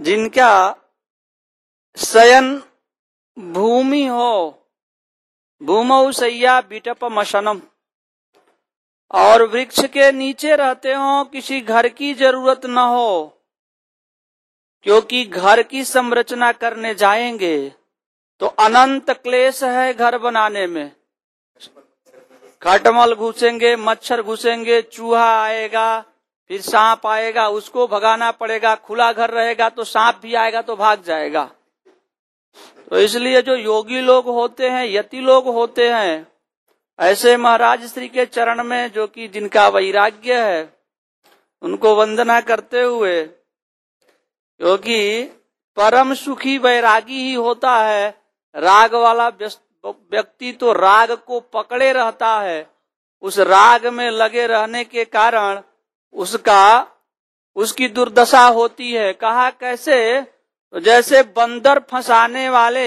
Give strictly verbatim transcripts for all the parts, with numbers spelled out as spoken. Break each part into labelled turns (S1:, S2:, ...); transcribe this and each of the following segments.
S1: जिनका शयन भूमि हो, भूमौ शय्या विटप मशनम, और वृक्ष के नीचे रहते हो, किसी घर की जरूरत न हो, क्योंकि घर की संरचना करने जाएंगे तो अनंत क्लेश है घर बनाने में। खटमल घुसेंगे, मच्छर घुसेंगे, चूहा आएगा, फिर सांप आएगा, उसको भगाना पड़ेगा। खुला घर रहेगा तो सांप भी आएगा तो भाग जाएगा। तो इसलिए जो योगी लोग होते हैं, यति लोग होते हैं, ऐसे महाराज श्री के चरण में जो कि जिनका वैराग्य है, उनको वंदना करते हुए, क्योंकि परम सुखी वैरागी ही होता है। राग वाला व्यक्ति तो राग को पकड़े रहता है, उस राग में लगे रहने के कारण उसका उसकी दुर्दशा होती है। कहा कैसे? तो जैसे बंदर फंसाने वाले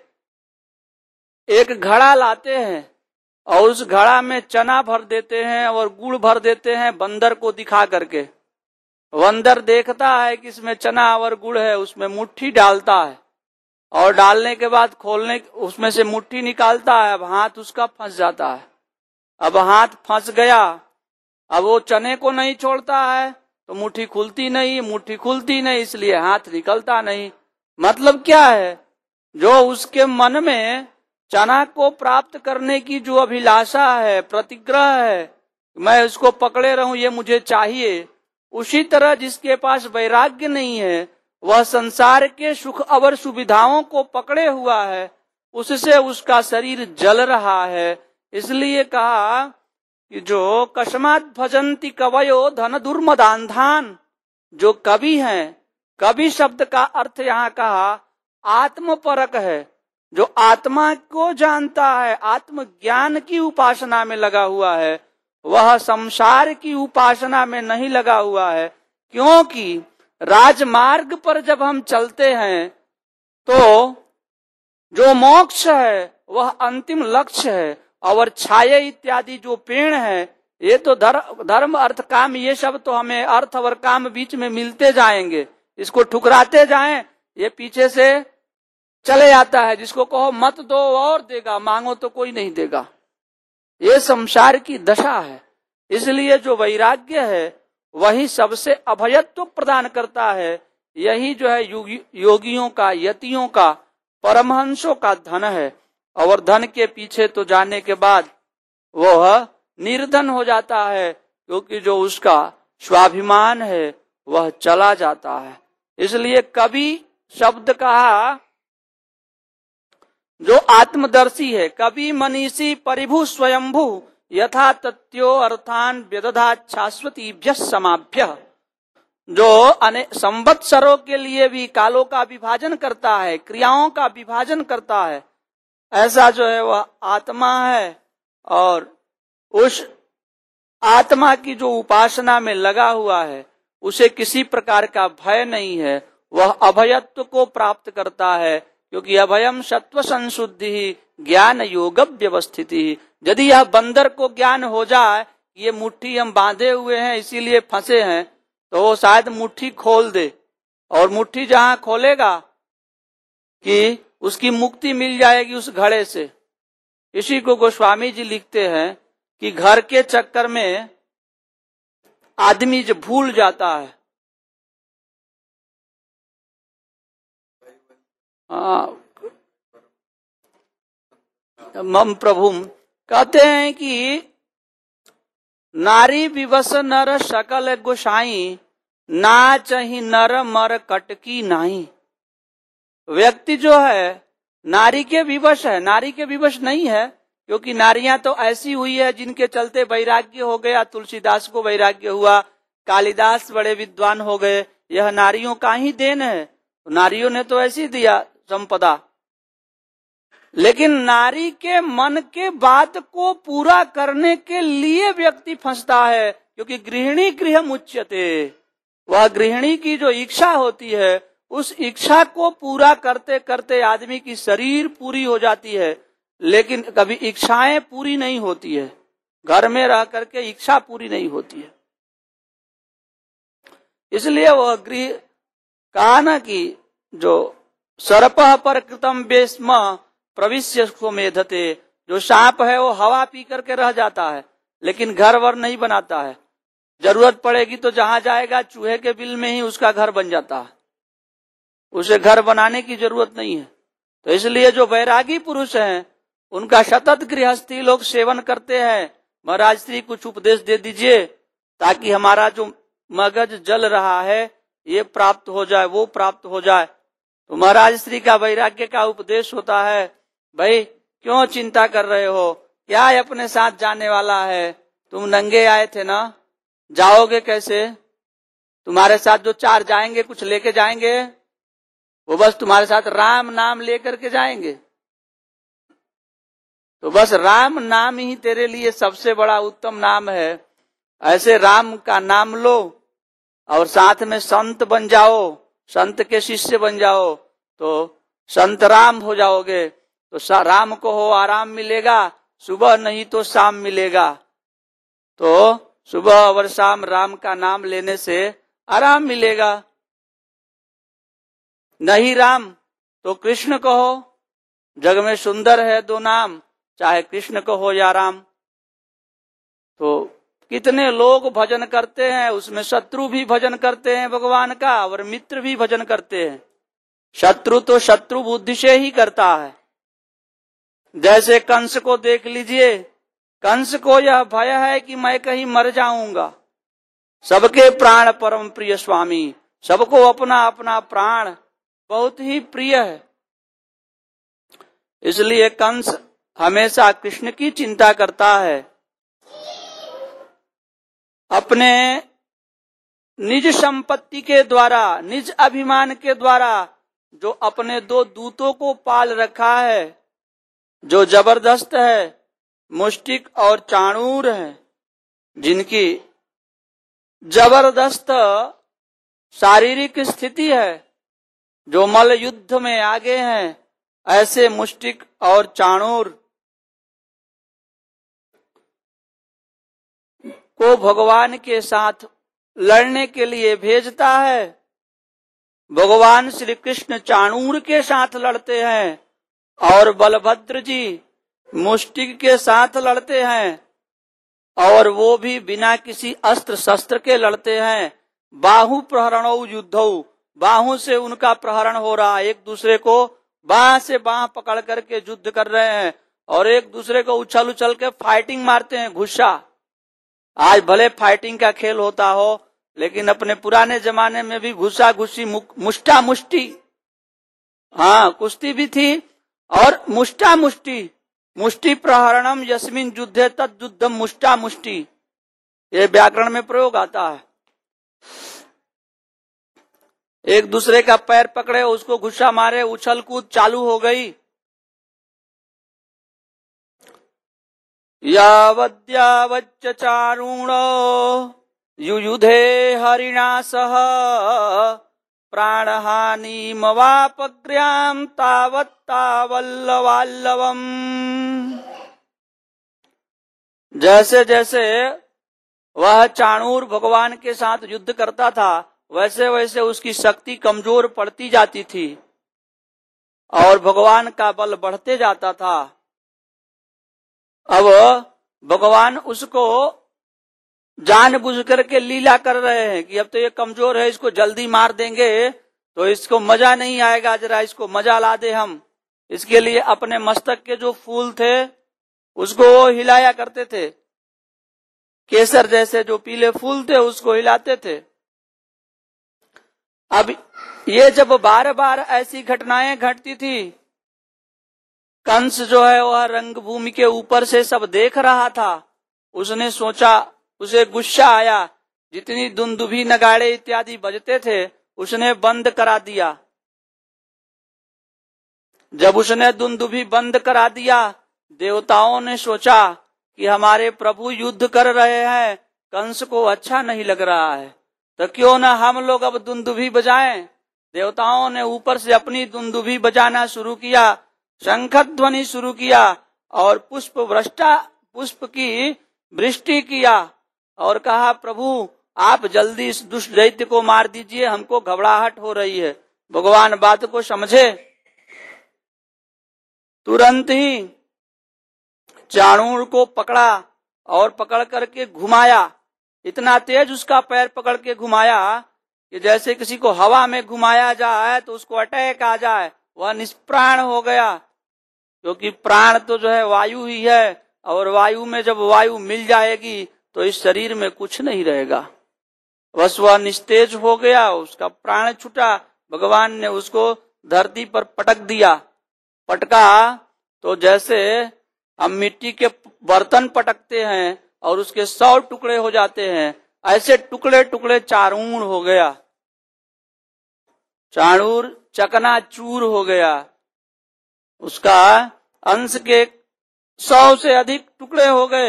S1: एक घड़ा लाते हैं और उस घड़ा में चना भर देते हैं और गुड़ भर देते हैं बंदर को दिखा करके। बंदर देखता है कि इसमें चना और गुड़ है, उसमें मुट्ठी डालता है और डालने के बाद खोलने उसमें से मुट्ठी निकालता है। अब हाथ उसका फंस जाता है। अब हाथ फंस गया, अब वो चने को नहीं छोड़ता है तो मुट्ठी खुलती नहीं, मुट्ठी खुलती नहीं, इसलिए हाथ निकलता नहीं। मतलब क्या है? जो उसके मन में चना को प्राप्त करने की जो अभिलाषा है, प्रतिग्रह है, मैं उसको पकड़े रहूं, ये मुझे चाहिए, उसी तरह जिसके पास वैराग्य नहीं है, वह संसार के सुख और सुविधाओं को पकड़े हुआ है, उससे उसका शरीर जल रहा है। इसलिए कहा कि जो कस्मात् भजन्ति कवयो धन दुर्मदान्धान, जो कवि हैं, कवि शब्द का अर्थ यहाँ कहा आत्मपरक है, जो आत्मा को जानता है, आत्मज्ञान की उपासना में लगा हुआ है, वह संसार की उपासना में नहीं लगा हुआ है। क्योंकि राजमार्ग पर जब हम चलते हैं तो जो मोक्ष है वह अंतिम लक्ष्य है, और छाये इत्यादि जो पेड़ है, ये तो धर्म धर्म अर्थ काम, ये सब तो हमें अर्थ और काम बीच में मिलते जाएंगे। इसको ठुकराते जाएं, ये पीछे से चले आता है। जिसको कहो मत दो और देगा, मांगो तो कोई नहीं देगा। ये संसार की दशा है। इसलिए जो वैराग्य है वही सबसे अभयत्व प्रदान करता है। यही जो है योगी, योगियों का, यतियों का, परमहंसों का धन है। और धन के पीछे तो जाने के बाद वह निर्धन हो जाता है, क्योंकि जो उसका स्वाभिमान है वह चला जाता है। इसलिए कवि शब्द कहा जो आत्मदर्शी है। कवि मनीषी परिभु स्वयंभू यथा तत्यो अर्थान व्यदधात् शाश्वतीभ्य समाभ्य, जो अनेक संवत्सरों के लिए भी कालों का विभाजन करता है, क्रियाओं का विभाजन करता है, ऐसा जो है वह आत्मा है। और उस आत्मा की जो उपासना में लगा हुआ है उसे किसी प्रकार का भय नहीं है, वह अभयत्व को प्राप्त करता है। क्योंकि अभयम सत्व संशुद्धि ज्ञान योग व्यवस्थिति। यदि यह बंदर को ज्ञान हो जाए ये मुट्ठी हम बांधे हुए हैं इसीलिए फंसे हैं, तो वो शायद मुट्ठी खोल दे, और मुट्ठी जहां खोलेगा कि उसकी मुक्ति मिल जाएगी उस घड़े से। इसी को गोस्वामी जी लिखते हैं कि घर के चक्कर में आदमी जो भूल जाता है, मम प्रभुम, कहते हैं कि नारी विवश नर सकल गोसाई, ना चही नर मर कटकी नाही। व्यक्ति जो है नारी के विवश है, नारी के विवश नहीं है, क्योंकि नारियां तो ऐसी हुई है जिनके चलते वैराग्य हो गया। तुलसीदास को वैराग्य हुआ, कालिदास बड़े विद्वान हो गए, यह नारियों का ही देन है। नारियों ने तो ऐसी दिया संपदा। लेकिन नारी के मन के बात को पूरा करने के लिए व्यक्ति फंसता है, क्योंकि गृहिणी गृहम उच्यते, वह गृहिणी की जो इच्छा होती है उस इच्छा को पूरा करते करते आदमी की शरीर पूरी हो जाती है, लेकिन कभी इच्छाएं पूरी नहीं होती है। घर में रह करके इच्छा पूरी नहीं होती है। इसलिए वह गृह कहा ना कि जो सर्पः पर कृतम बेस्म प्रविश्य को मेधते, जो सांप है वो हवा पी करके रह जाता है लेकिन घर वर नहीं बनाता है। जरूरत पड़ेगी तो जहां जाएगा चूहे के बिल में ही उसका घर बन जाता है, उसे घर बनाने की जरूरत नहीं है। तो इसलिए जो वैरागी पुरुष हैं उनका सतत गृहस्थी लोग सेवन करते हैं। महाराज श्री कुछ उपदेश दे दीजिए ताकि हमारा जो मगज जल रहा है ये प्राप्त हो जाए, वो प्राप्त हो जाए। तो महाराज श्री का वैराग्य का उपदेश होता है, भाई क्यों चिंता कर रहे हो, क्या अपने साथ जाने वाला है, तुम नंगे आए थे ना, जाओगे कैसे, तुम्हारे साथ जो चार जाएंगे कुछ लेके जाएंगे, वो बस तुम्हारे साथ राम नाम लेकर के जाएंगे। तो बस राम नाम ही तेरे लिए सबसे बड़ा उत्तम नाम है। ऐसे राम का नाम लो और साथ में संत बन जाओ, संत के शिष्य बन जाओ तो संत राम हो जाओगे। तो राम को हो आराम मिलेगा, सुबह नहीं तो शाम मिलेगा। तो सुबह और शाम राम का नाम लेने से आराम मिलेगा। नहीं राम तो कृष्ण कहो, जग में सुंदर है दो नाम, चाहे कृष्ण कहो या राम। तो कितने लोग भजन करते हैं, उसमें शत्रु भी भजन करते हैं भगवान का और मित्र भी भजन करते हैं। शत्रु तो शत्रु बुद्धि से ही करता है। जैसे कंस को देख लीजिए, कंस को यह भय है कि मैं कहीं मर जाऊंगा। सबके प्राण परम प्रिय स्वामी, सबको अपना अपना प्राण बहुत ही प्रिय है। इसलिए कंस हमेशा कृष्ण की चिंता करता है। अपने निज संपत्ति के द्वारा, निज अभिमान के द्वारा जो अपने दो दूतों को पाल रखा है, जो जबरदस्त है, मुष्टिक और चाणूर है, जिनकी जबरदस्त शारीरिक स्थिति है, जो मल्ल युद्ध में आगे हैं, ऐसे मुष्टिक और चाणूर को भगवान के साथ लड़ने के लिए भेजता है। भगवान श्री कृष्ण चाणूर के साथ लड़ते हैं और बलभद्र जी मुष्टिक के साथ लड़ते हैं, और वो भी बिना किसी अस्त्र शस्त्र के लड़ते हैं। बाहु प्रहरणौ युद्धौ, बाहु से उनका प्रहरण हो रहा है, एक दूसरे को बाह से बाह पकड़ करके युद्ध कर रहे हैं और एक दूसरे को उछल उछल के फाइटिंग मारते हैं, घुस्सा। आज भले फाइटिंग का खेल होता हो, लेकिन अपने पुराने जमाने में भी घुसा घुसी, मुष्टा मुष्टि, हाँ कुश्ती भी थी और मुष्टा मुष्टि। मुष्टि प्रहरणम यस्मिन युद्धे तद युद्धम मुष्टा मुष्टि, ये व्याकरण में प्रयोग आता है। एक दूसरे का पैर पकड़े, उसको घुस्सा मारे, उछल कूद चालू हो गई। यावद्यावच्च चारुणो युयुधे हरिणा सह प्राणहानि मवापग्र्याम तावत्तावल्लवाल्लवम्। जैसे जैसे वह चाणूर भगवान के साथ युद्ध करता था, वैसे वैसे उसकी शक्ति कमजोर पड़ती जाती थी और भगवान का बल बढ़ते जाता था। अब भगवान उसको जानबूझ करके लीला कर रहे हैं कि अब तो ये कमजोर है, इसको जल्दी मार देंगे तो इसको मजा नहीं आएगा, जरा इसको मजा ला दे हम। इसके लिए अपने मस्तक के जो फूल थे उसको हिलाया करते थे, केसर जैसे जो पीले फूल थे उसको हिलाते थे। अब ये जब बार बार ऐसी घटनाएं घटती थी, कंस जो है वह रंगभूमि के ऊपर से सब देख रहा था। उसने सोचा, उसे गुस्सा आया, जितनी दुंदुभी नगाड़े इत्यादि बजते थे उसने बंद करा दिया। जब उसने दुंदुभी बंद करा दिया, देवताओं ने सोचा कि हमारे प्रभु युद्ध कर रहे हैं, कंस को अच्छा नहीं लग रहा है, तो क्यों ना हम लोग अब दुंदुभी बजाएं। देवताओं ने ऊपर से अपनी दुंदुभी बजाना शुरू किया, शंख ध्वनि शुरू किया और पुष्प वृष्टा पुष्प की वृष्टि किया और कहा, प्रभु आप जल्दी इस दुष्ट दैत्य को मार दीजिए, हमको घबराहट हो रही है। भगवान बात को समझे, तुरंत ही चाणूर को पकड़ा और पकड़ करके घुमाया। इतना तेज उसका पैर पकड़ के घुमाया कि जैसे किसी को हवा में घुमाया जाए तो उसको अटैक आ जाए, वह निष्प्राण हो गया। क्योंकि प्राण तो जो है वायु ही है, और वायु में जब वायु मिल जाएगी तो इस शरीर में कुछ नहीं रहेगा। बस वह निस्तेज हो गया, उसका प्राण छूटा। भगवान ने उसको धरती पर पटक दिया। पटका तो जैसे हम मिट्टी के बर्तन पटकते हैं और उसके सौ टुकड़े हो जाते हैं, ऐसे टुकड़े टुकड़े चारूण हो गया। चाणूर चकनाचूर हो गया। उसका अंश के सौ से अधिक टुकड़े हो गए।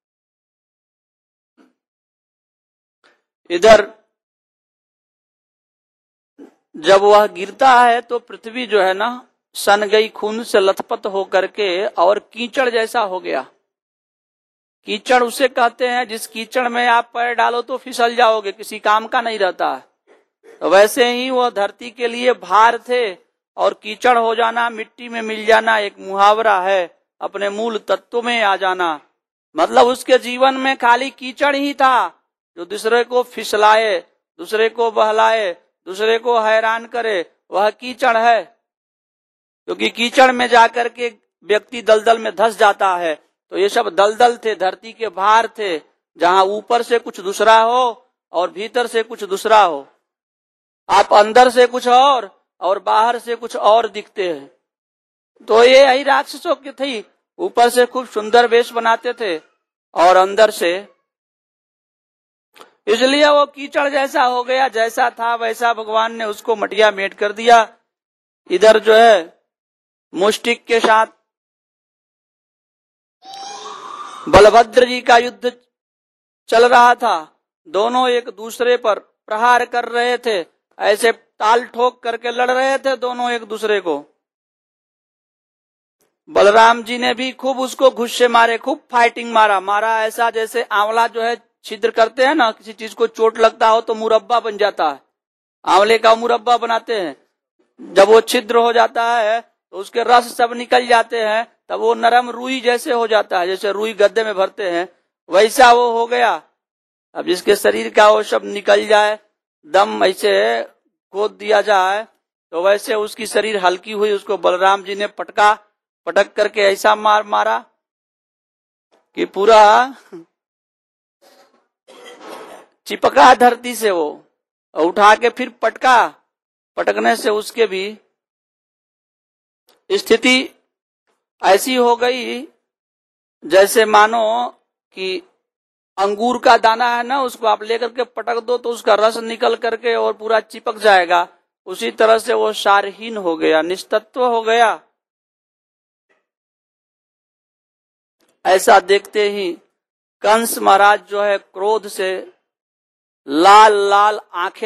S1: इधर जब वह गिरता है तो पृथ्वी जो है ना सन गई, खून से लथपथ हो करके और कीचड़ जैसा हो गया। कीचड़ उसे कहते हैं जिस कीचड़ में आप पैर डालो तो फिसल जाओगे, किसी काम का नहीं रहता है। तो वैसे ही वो धरती के लिए भार थे, और कीचड़ हो जाना, मिट्टी में मिल जाना एक मुहावरा है, अपने मूल तत्व में आ जाना। मतलब उसके जीवन में खाली कीचड़ ही था, जो दूसरे को फिसलाए, दूसरे को बहलाए, दूसरे को हैरान करे, वह कीचड़ है। क्योंकि कीचड़ में जाकर के व्यक्ति दलदल में धंस जाता है। तो ये सब दलदल थे, धरती के भार थे, जहां ऊपर से कुछ दूसरा हो और भीतर से कुछ दूसरा हो। आप अंदर से कुछ और और बाहर से कुछ और दिखते हैं। तो ये यही राक्षसों की थी, ऊपर से खूब सुंदर वेश बनाते थे और अंदर से, इसलिए वो कीचड़ जैसा हो गया। जैसा था वैसा भगवान ने उसको मटिया मेट कर दिया। इधर जो है मुष्टिक के साथ बलभद्र जी का युद्ध चल रहा था। दोनों एक दूसरे पर प्रहार कर रहे थे, ऐसे ताल ठोक करके लड़ रहे थे दोनों एक दूसरे को। बलराम जी ने भी खूब उसको घुस्से मारे, खूब फाइटिंग मारा मारा ऐसा जैसे आंवला जो है छिद्र करते हैं ना, किसी चीज को चोट लगता हो तो मुरब्बा बन जाता है, आंवले का मुरब्बा बनाते हैं। जब वो छिद्र हो जाता है तो उसके रस सब निकल जाते हैं, तब वो नरम रुई जैसे हो जाता है, जैसे रुई गद्दे में भरते हैं वैसा वो हो गया। अब जिसके शरीर का वो सब निकल जाए, दम ऐसे खोद दिया जाए, तो वैसे उसकी शरीर हल्की हुई। उसको बलराम जी ने पटका, पटक करके ऐसा मार मारा कि पूरा चिपका धरती से वो, उठा के फिर पटका। पटकने से उसके भी स्थिति ऐसी हो गई जैसे मानो कि अंगूर का दाना है ना, उसको आप लेकर के पटक दो तो उसका रस निकल करके और पूरा चिपक जाएगा। उसी तरह से वो सारहीन हो गया, निस्तत्व हो गया। ऐसा देखते ही कंस महाराज जो है क्रोध से लाल लाल आंखें